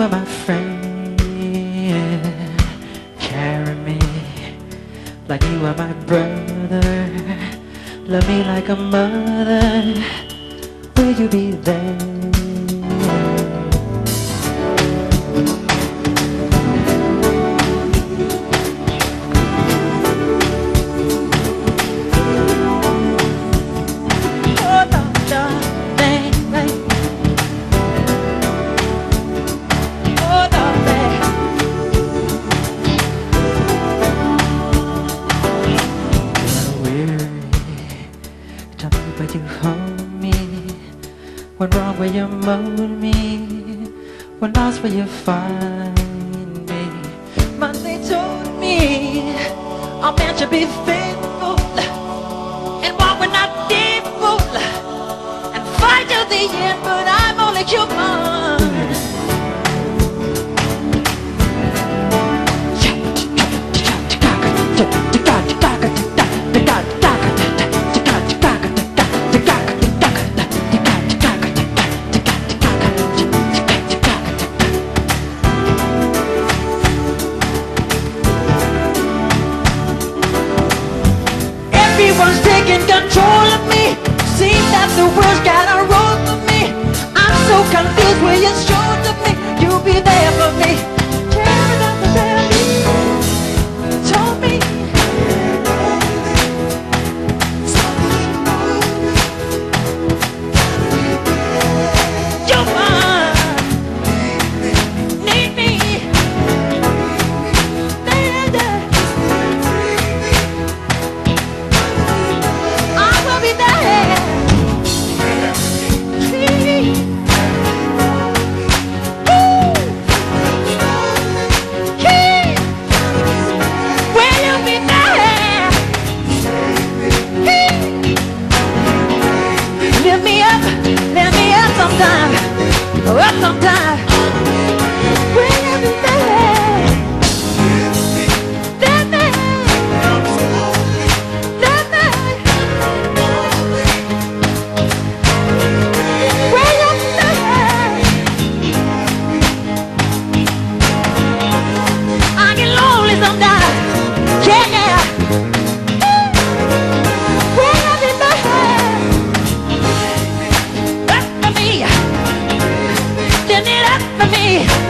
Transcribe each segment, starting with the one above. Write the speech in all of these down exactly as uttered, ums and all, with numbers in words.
are my friend. Carry me like you are my brother. Love me like a mother. Will you be there? But you hold me. When wrong, will you mold me? When lost, will you find me? Monday told me I'm meant to be faithful and walk when not evil and fight till the end, but I'm only human. Everyone's taking control of me. Seems that the world's got a roll for me. I'm so confused, will you show to me? You'll be there for me. Tearing up the belly. Told me you're mine. Need me. Lift me up, lift me up sometime, up sometime. Will you be there? Let me, let me. Will you be there? I get lonely sometimes. Yeah, yeah. Will you be there? For me.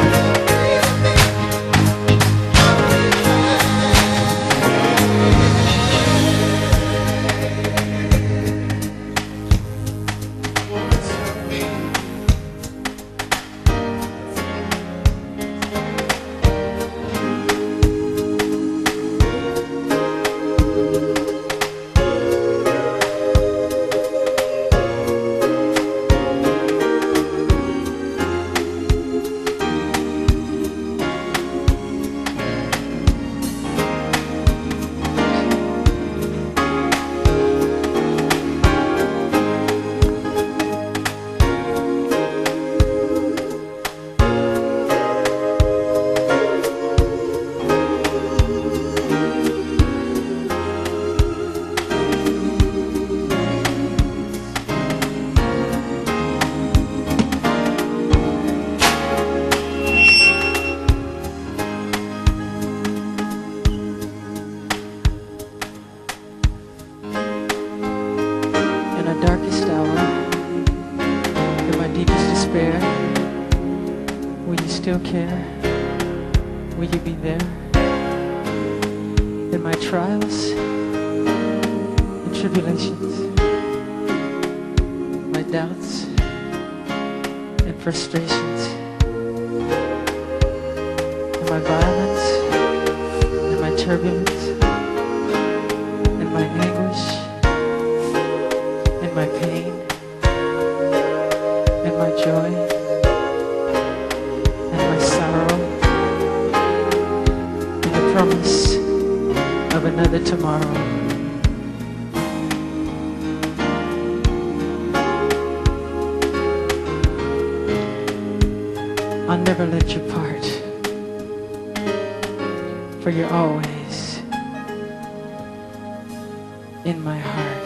Darkest hour, in my deepest despair, will you still care? Will you be there? In my trials and tribulations, my doubts and frustrations, in my violence and my turbulence, and my anguish, my pain, and my joy, and my sorrow, and the promise of another tomorrow. I'll never let you part, for you're always in my heart.